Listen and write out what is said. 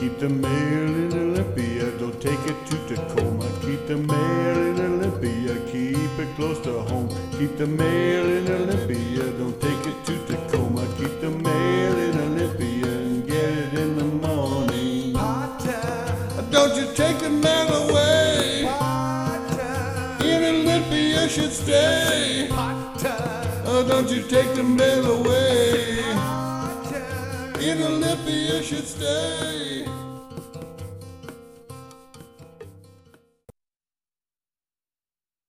Keep the mail in Olympia, don't take it to Tacoma. Keep the mail in Olympia, keep it close to home. Keep the mail in Olympia, don't take it to Tacoma. Keep the mail in Olympia and get it in the morning. Don't you take the mail away. In Olympia should stay. Oh, don't you take the mail away. In Olympia should stay.